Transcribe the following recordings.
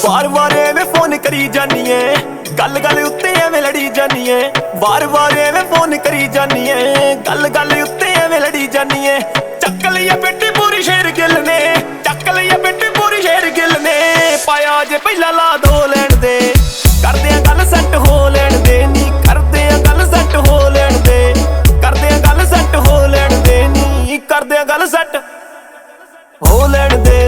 वार वार एवें phone करी जानी है, गल गल उत्ते एवें लड़ी जानी है। वार वार एवें फोन करी जानी है, गल गल उत्ते एवें लड़ी जानी है। चक लिया बेटी पूरी शेर गिल ने, चक लिया बेटी पूरी शेर गिल ने। पाया जे पहला ला दो लैन दे, करदे आ गल सैट हो लैन दे नी, करदे आ गल सैट हो लैन दे, करदे आ गल सैट हो लैन दे नी, करदे आ गल सैट हो लैन दे।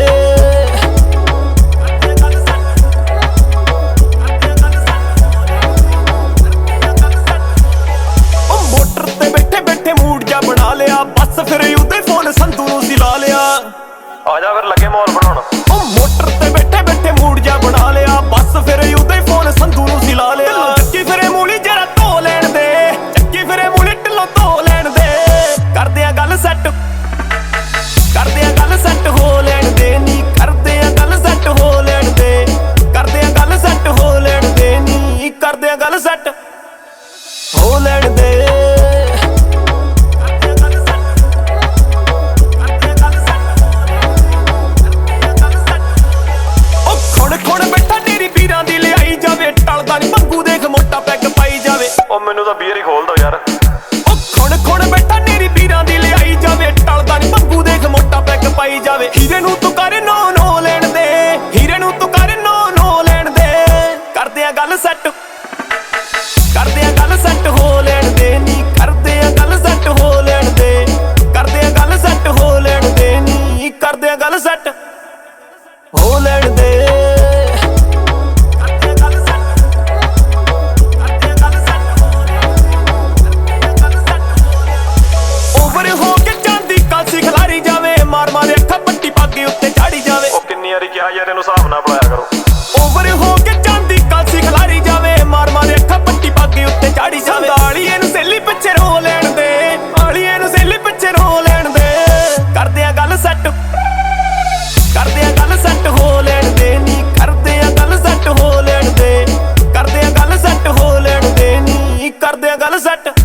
बस फिर उदे फोन संधू नूं सी ला लिया, आजा फिर लगे माहौल बनाउण। मोटर ते बैठे बैठे मूड जा बना लिया, बस फिर उदे फोन संधू नूं सी ला लिया। चक्की फिरे मूली जरा धो लैन दे, चक्की फिरे मूली ढिल्लों धो लैन दे, करदे आ गल सैट, करदे आ गल सैट हो लैन दे नी, करदे आ गल सैट हो लैन दे, करदे आ गल सैट हो लैन दे नी, करदे आ गल सैट हो लैन दे। मैनू तो बीयर ही खोल दो यार। खुण खुण बैठा नेरी पीरां दी लियाई जावे, टलदा नी भंगू देख मोटा पैग पाई जावे। हीरे नूं तू कर नो नो लैन दे, हीरे नूं तू कर नो नो लैन दे, करदे आ गल सैट, करदे आ गल सैट हो लैन दे नी, करदे आ गल सैट हो लैन दे, करदे आ गल सैट हो लैन दे नी, करदे आ गल सैट हो लैन दे। यार इनू हिसाब ना बुलाया करो। ओवर हो के चांदी कासी खिलारी जावे, मार मारे अखा पट्टी पागे उत्ते चाड़ी जावे। आलिए नूं सहेली पिछे रो लैन दे, आलिए नूं सहेली पिछे रो लैन दे, करदे आ गल सैट, करदे आ गल सैट हो लैन दे नी, करदे आ गल सैट हो लैन दे, करदे आ गल सैट हो लैन दे नी, करदे आ गल सैट।